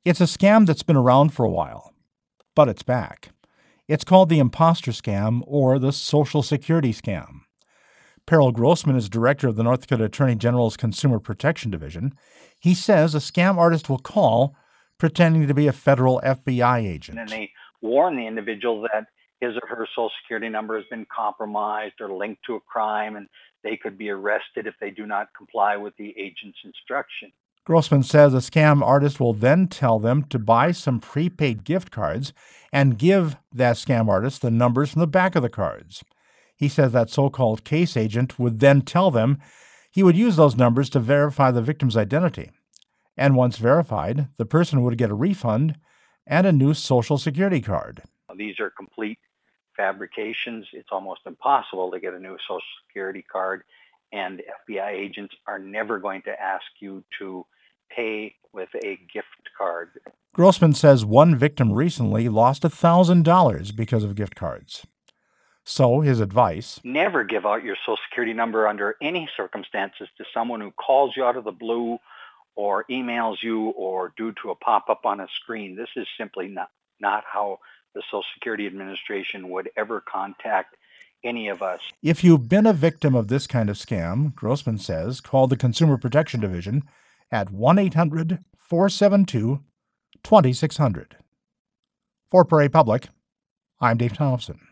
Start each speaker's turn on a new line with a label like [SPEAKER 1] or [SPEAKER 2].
[SPEAKER 1] It's a scam that's been around for a while, but it's back. It's called the imposter scam or the Social Security scam. Peril Grossman is director of the North Dakota Attorney General's Consumer Protection Division. He says a scam artist will call pretending to be a federal FBI agent.
[SPEAKER 2] And they warn the individual that his or her Social Security number has been compromised or linked to a crime, and they could be arrested if they do not comply with the agent's instruction.
[SPEAKER 1] Grossman says a scam artist will then tell them to buy some prepaid gift cards and give that scam artist the numbers from the back of the cards. He says that so-called case agent would then tell them he would use those numbers to verify the victim's identity. And once verified, the person would get a refund and a new Social Security card.
[SPEAKER 2] These are complete fabrications. It's almost impossible to get a new Social Security card, and FBI agents are never going to ask you to pay with a gift card.
[SPEAKER 1] Grossman says one victim recently lost $1,000 because of gift cards. So his advice:
[SPEAKER 2] never give out your Social Security number under any circumstances to someone who calls you out of the blue or emails you or due to a pop-up on a screen. This is simply not how the Social Security Administration would ever contact any of us.
[SPEAKER 1] If you've been a victim of this kind of scam, Grossman says, call the Consumer Protection Division at 1-800-472-2600. For Prairie Public, I'm Dave Thompson.